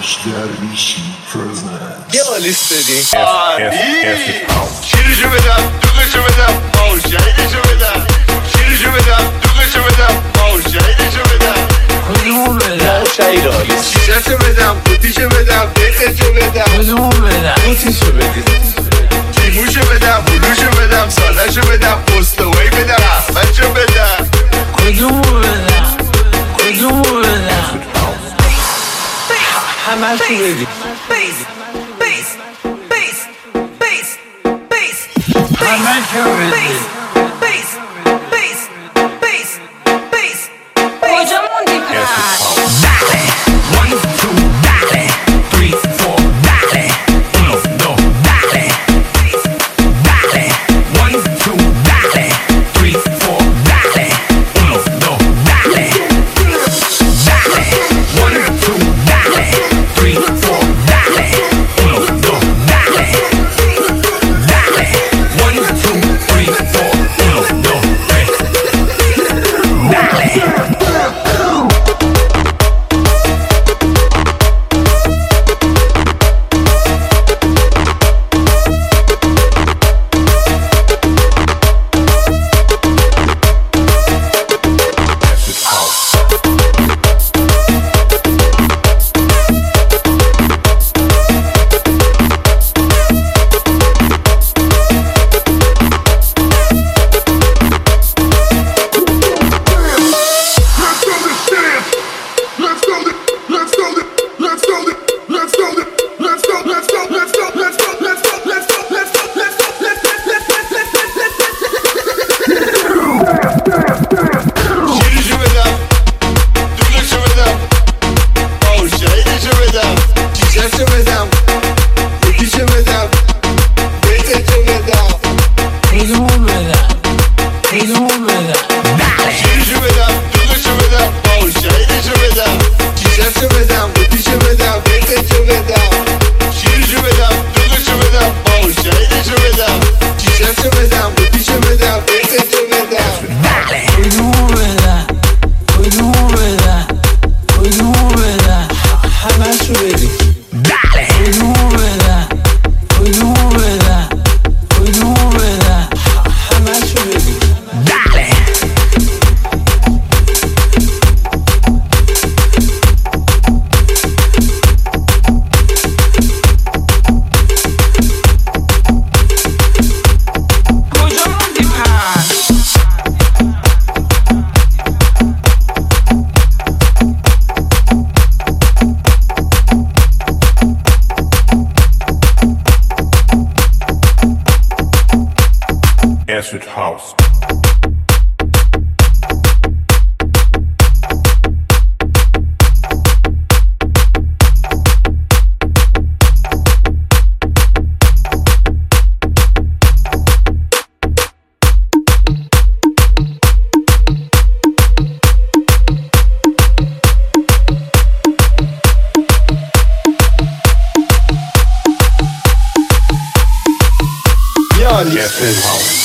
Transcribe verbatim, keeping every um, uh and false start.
درویشی presents. یه آلیست بدیم. شیرشو بدم دوغشو بدم ماو شهیدشو بدم شیرشو بدم دوغشو بدم ماو شهیدشو بدم کدومو بدم؟ ماو شهید آلیست. شیششو بدم قوطیشو بدم دیخشو بدم کدومو بدم؟ قوطیشو بدیم. لیموشو بدم بلوشو بدم سالشو بدم پستوی بدم احمدشو بدم کدومو بدم؟ کدومو بدم؟ همه شو بدیم. همه شو بدیم. کجا موندی پس؟ Acid House. Acid House.